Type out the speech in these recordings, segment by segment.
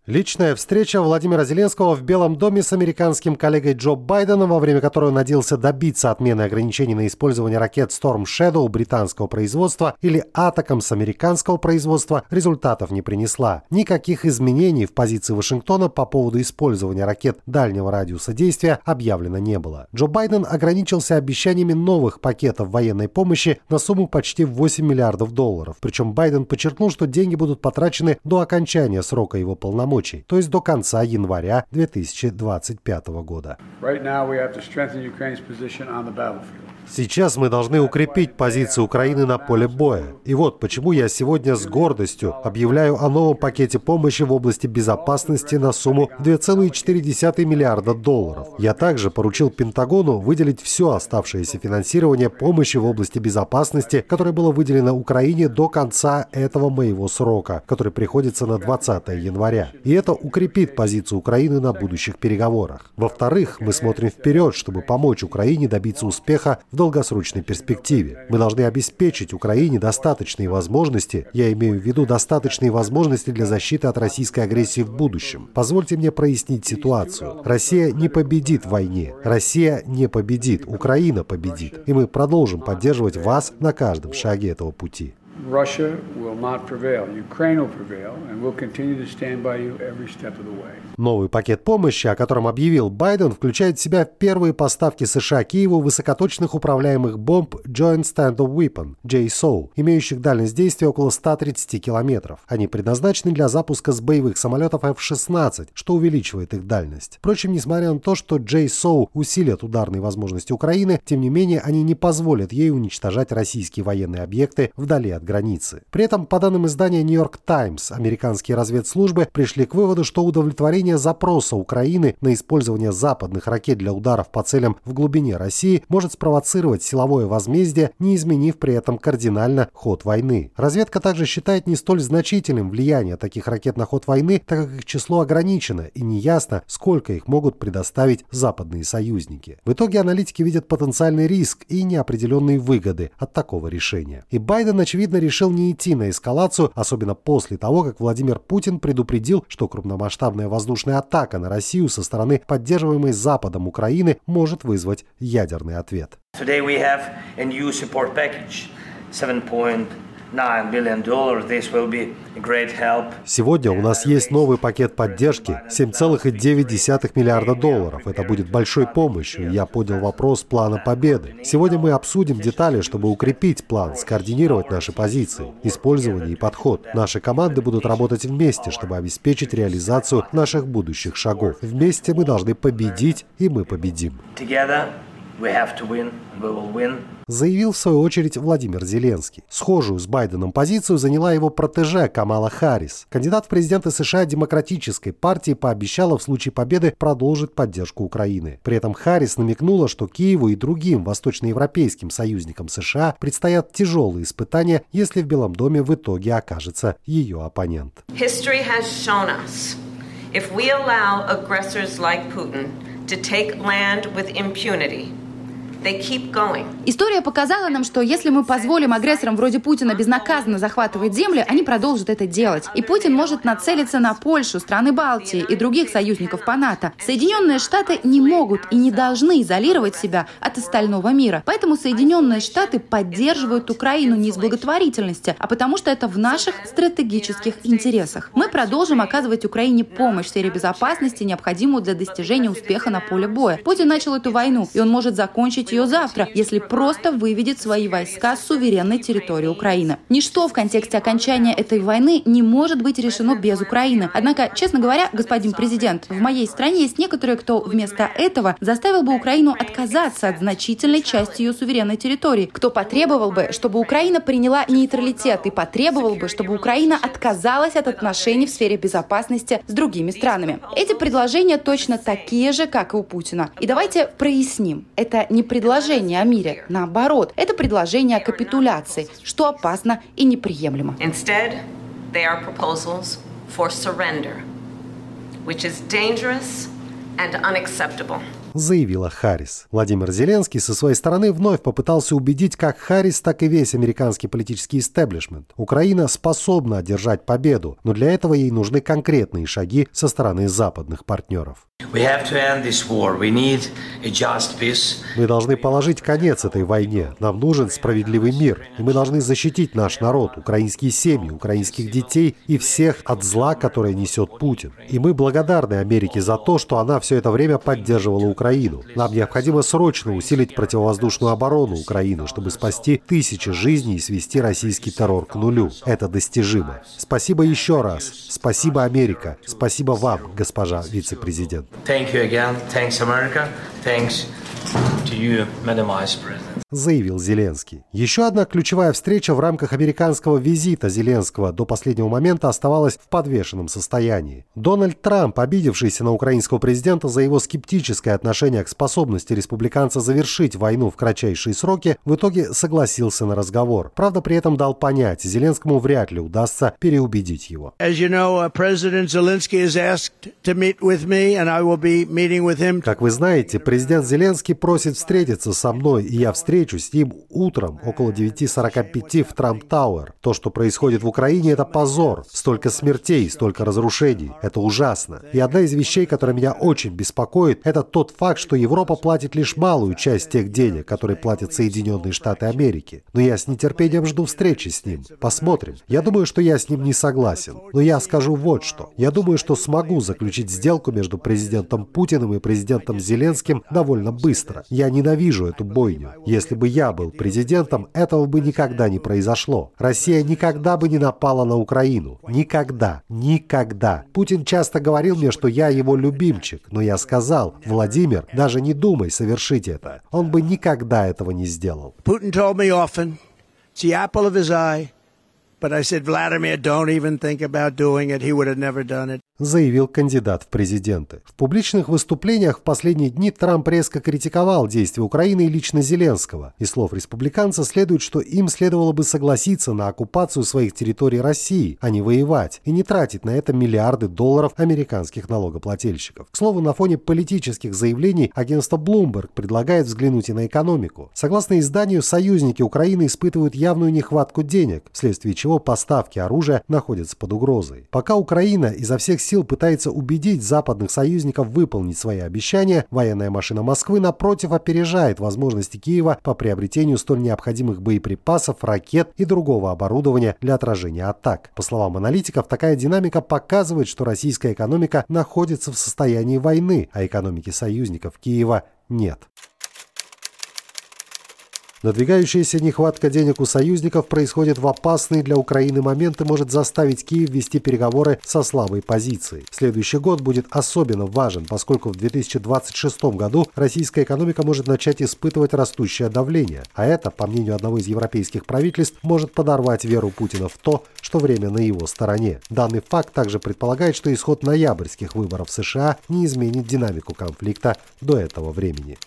Личная встреча Владимира Зеленского в Белом доме с американским коллегой Джо Байденом, во время которой он надеялся добиться отмены ограничений на использование ракет Storm Shadow британского производства или Атакамс американского производства, результатов не принесла. Никаких изменений в позиции Вашингтона по поводу использования ракет дальнего радиуса действия объявлено не было. Джо Байден ограничился обещаниями новых пакетов военной помощи на сумму почти $8 миллиардов. Причем Байден подчеркнул, что деньги будут потрачены до окончания срока его полномочий, то есть до конца января 2025 года. Сейчас мы должны укрепить позиции Украины на поле боя. И вот почему я сегодня с гордостью объявляю о новом пакете помощи в области безопасности на сумму $2,4 миллиарда. Я также поручил Пентагону выделить все оставшееся финансирование помощи в области безопасности, которое было выделено Украине до конца этого моего срока, который приходится на 20 января. И это укрепит позицию Украины на будущих переговорах. Во-вторых, мы смотрим вперед, чтобы помочь Украине добиться успеха в долгосрочной перспективе. Мы должны обеспечить Украине достаточные возможности, я имею в виду достаточные возможности для защиты от российской агрессии в будущем. Позвольте мне прояснить ситуацию. Россия не победит в войне. Россия не победит. Украина победит. И мы продолжим поддерживать вас на каждом шаге этого пути. Новый пакет помощи, о котором объявил Байден, включает в себя первые поставки США Киеву высокоточных управляемых бомб Joint Stand-Off Weapon, JSOW, имеющих дальность действия около 130 километров. Они предназначены для запуска с боевых самолетов F-16, что увеличивает их дальность. Впрочем, несмотря на то, что JSOW усилят ударные возможности Украины, тем не менее они не позволят ей уничтожать российские военные объекты вдали от границы. При этом, по данным издания New York Times, американские разведслужбы пришли к выводу, что удовлетворение запроса Украины на использование западных ракет для ударов по целям в глубине России может спровоцировать силовое возмездие, не изменив при этом кардинально ход войны. Разведка также считает не столь значительным влияние таких ракет на ход войны, так как их число ограничено и неясно, сколько их могут предоставить западные союзники. В итоге аналитики видят потенциальный риск и неопределенные выгоды от такого решения. И Байден, очевидно, решил не идти на эскалацию, особенно после того, как Владимир Путин предупредил, что крупномасштабная воздушная атака на Россию со стороны поддерживаемой Западом Украины может вызвать ядерный ответ. Сегодня у нас есть новый пакет поддержки $7,9 миллиарда. Это будет большой помощью. Я поднял вопрос плана победы. Сегодня мы обсудим детали, чтобы укрепить план, скоординировать наши позиции, использование и подход. Наши команды будут работать вместе, чтобы обеспечить реализацию наших будущих шагов. Вместе мы должны победить, и мы победим. Заявил в свою очередь Владимир Зеленский. Схожую с Байденом позицию заняла его протеже Камала Харрис. Кандидат в президенты США Демократической партии пообещала в случае победы продолжить поддержку Украины. При этом Харрис намекнула, что Киеву и другим восточноевропейским союзникам США предстоят тяжелые испытания, если в Белом доме в итоге окажется ее оппонент. History has shown us, if we allow aggressors like Putin to take land with impunity, история показала нам, что если мы позволим агрессорам вроде Путина безнаказанно захватывать земли, они продолжат это делать. И Путин может нацелиться на Польшу, страны Балтии и других союзников по НАТО. Соединенные Штаты не могут и не должны изолировать себя от остального мира. Поэтому Соединенные Штаты поддерживают Украину не из благотворительности, а потому что это в наших стратегических интересах. Мы продолжим оказывать Украине помощь в сфере безопасности, необходимую для достижения успеха на поле боя. Путин начал эту войну, и он может закончить ее завтра, если просто выведет свои войска с суверенной территории Украины. Ничто в контексте окончания этой войны не может быть решено без Украины. Однако, честно говоря, господин президент, в моей стране есть некоторые, кто вместо этого заставил бы Украину отказаться от значительной части ее суверенной территории, кто потребовал бы, чтобы Украина приняла нейтралитет и потребовал бы, чтобы Украина отказалась от отношений в сфере безопасности с другими странами. Эти предложения точно такие же, как и у Путина. И давайте проясним. Это не предложение о мире. Наоборот, это предложение о капитуляции, что опасно и неприемлемо. Instead, they are proposals for surrender, which is dangerous and unacceptable. заявила Харрис. Владимир Зеленский со своей стороны вновь попытался убедить как Харрис, так и весь американский политический истеблишмент. Украина способна одержать победу, но для этого ей нужны конкретные шаги со стороны западных партнеров. Мы должны положить конец этой войне. Нам нужен справедливый мир. И мы должны защитить наш народ, украинские семьи, украинских детей и всех от зла, которое несет Путин. И мы благодарны Америке за то, что она все это время поддерживала Украину. Нам необходимо срочно усилить противовоздушную оборону Украины, чтобы спасти тысячи жизней и свести российский террор к нулю. Это достижимо. Спасибо еще раз. Спасибо, Америка. Спасибо вам, госпожа вице-президент. Thank you again. Thanks, America. Thanks to you, Madam Vice President. Заявил Зеленский. Еще одна ключевая встреча в рамках американского визита Зеленского до последнего момента оставалась в подвешенном состоянии. Дональд Трамп, обидевшийся на украинского президента за его скептическое отношение к способности республиканца завершить войну в кратчайшие сроки, в итоге согласился на разговор. Правда, при этом дал понять, Зеленскому вряд ли удастся переубедить его. Как вы знаете, президент Зеленский просит встретиться со мной, и я встречусь с ним утром около 9:45 в Трамп-Тауэр. То, что происходит в Украине, это позор. Столько смертей, столько разрушений. Это ужасно. И одна из вещей, которая меня очень беспокоит, это тот факт, что Европа платит лишь малую часть тех денег, которые платят Соединенные Штаты Америки. Но я с нетерпением жду встречи с ним. Посмотрим. Я думаю, что я с ним не согласен. Но я скажу вот что. Я думаю, что смогу заключить сделку между президентом Путиным и президентом Зеленским довольно быстро. Я ненавижу эту бойню. Если бы я был президентом, этого бы никогда не произошло. Россия никогда бы не напала на Украину. Никогда. Никогда. Путин часто говорил мне, что я его любимчик, но я сказал: Владимир, даже не думай совершить это. Он бы никогда этого не сделал. Putin told me often, it's the apple of his eye. But I said, Vladimir, don't even think about doing it. He would have never done it. Заявил кандидат в президенты. В публичных выступлениях в последние дни Трамп резко критиковал действия Украины и лично Зеленского. Из слов республиканца следует, что им следовало бы согласиться на оккупацию своих территорий России, а не воевать, и не тратить на это миллиарды долларов американских налогоплательщиков. К слову, на фоне политических заявлений агентство Bloomberg предлагает взглянуть и на экономику. Согласно изданию, союзники Украины испытывают явную нехватку денег, вследствие чего поставки оружия находятся под угрозой. Пока Украина изо всех сил пытается убедить западных союзников выполнить свои обещания, военная машина Москвы, напротив, опережает возможности Киева по приобретению столь необходимых боеприпасов, ракет и другого оборудования для отражения атак. По словам аналитиков, такая динамика показывает, что российская экономика находится в состоянии войны, а экономики союзников Киева нет. Надвигающаяся нехватка денег у союзников происходит в опасный для Украины момент и может заставить Киев вести переговоры со слабой позицией. Следующий год будет особенно важен, поскольку в 2026 году российская экономика может начать испытывать растущее давление, а это, по мнению одного из европейских правительств, может подорвать веру Путина в то, что время на его стороне. Данный факт также предполагает, что исход ноябрьских выборов в США не изменит динамику конфликта до этого времени.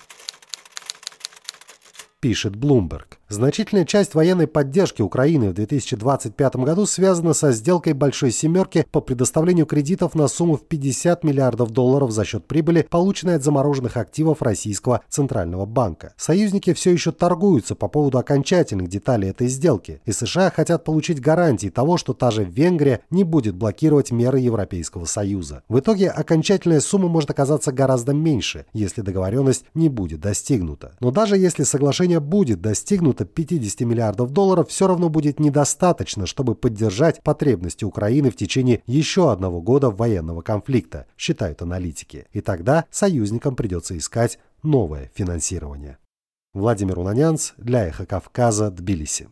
Пишет Bloomberg. Значительная часть военной поддержки Украины в 2025 году связана со сделкой «Большой семерки» по предоставлению кредитов на сумму в $50 миллиардов за счет прибыли, полученной от замороженных активов Российского Центрального банка. Союзники все еще торгуются по поводу окончательных деталей этой сделки, и США хотят получить гарантии того, что та же Венгрия не будет блокировать меры Европейского Союза. В итоге окончательная сумма может оказаться гораздо меньше, если договоренность не будет достигнута. Но даже если соглашение будет достигнуто, $50 миллиардов все равно будет недостаточно, чтобы поддержать потребности Украины в течение еще одного года военного конфликта, считают аналитики. И тогда союзникам придется искать новое финансирование. Владимир Унанянц для Эхо Кавказа, Тбилиси.